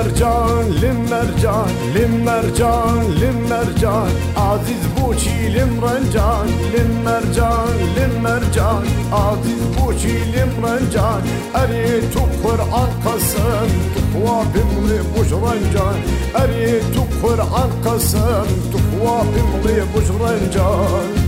للمرجان للمرجان للمرجان للمرجان عزيز بوشي لمرنجان للمرجان للمرجان عزيز بوشي لمرنجان أريد قرآن قسم تقوى بملي بشرنجان أريد قرآن قسم تقوى بملي بشرنجان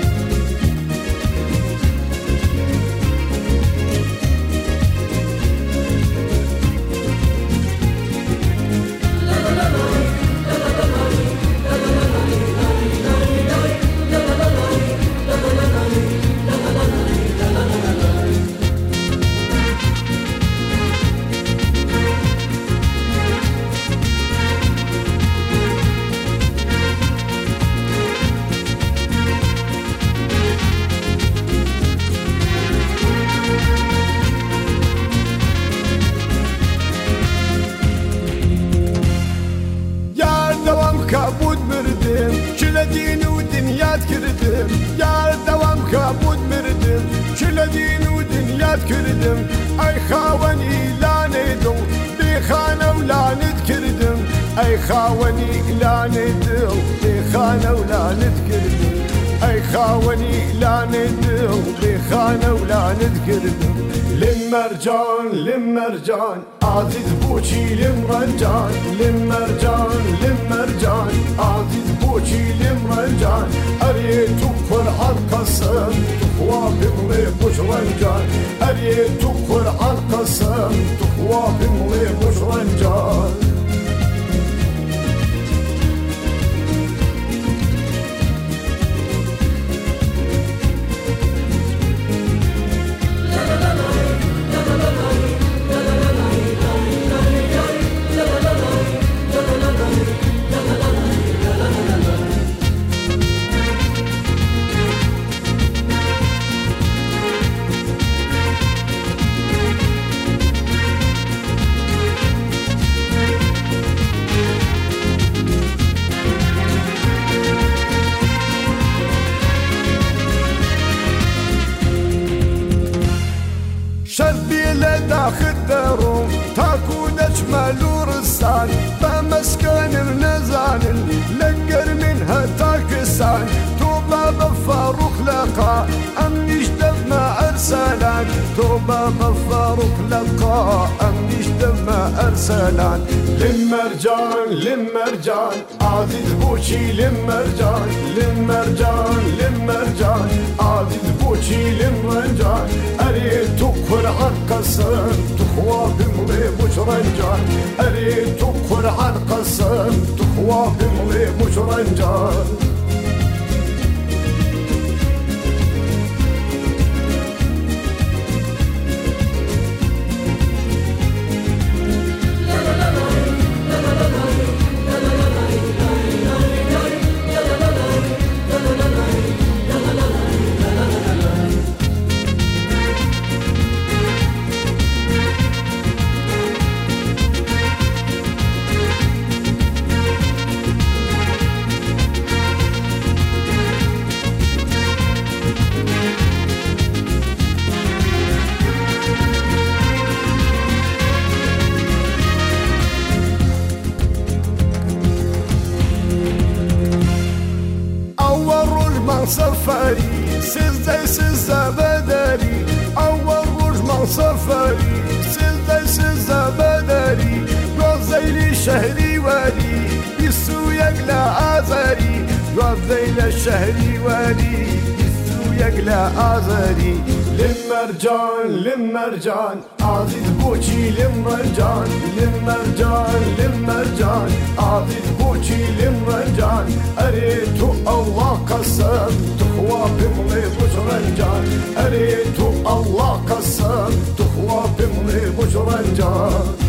كابود مردم كل دين ودنيات كردم يا دوام كابود مردم كل دين ودنيات كردم اي خاوني لا ندو بخانه ولا نذكردم اي خاوني لا ندو بخانه ولا نذكردم اي خاوني لا ندو بخانه ولا نذكردم للمرجان للمرجان عزيز بوشي لمرجان للمرجان للمرجان عزيز بوشي لمرجان أريد قرآن قسم تقوى بملي بشرنجان أريد قرآن قسم تقوى بملي بشرنجان شربي لداخل دروم تكون اجمل ورسان بمسكن النزان لقر منها تاكسان توبة بفاروق لقى امنيش دفنا ارسلان توبة بفاروق لقى امنيش دفنا ارسلان للمرجان للمرجان عزيز بوشي للمرجان للمرجان للمرجان عزيز بوشي للمرجان أريد قرآن قسم تقوى بملي بشرنجان أريد قرآن قسم تقوى بملي بشرنجان سفري سيزة بدري أول رجم سفري سيزة بدري رزيلي شهري ولي يسو يقلى آذري رزيلي شهري ولي يسو يقلى آذري للمرجان للمرجان عزيز بوشي للمرجان للمرجان للمرجان عزيز بوشي للمرجان أريد الله قسم تقوى بملي بشرنجان أريد الله قسم تقوى بملي بشرنجان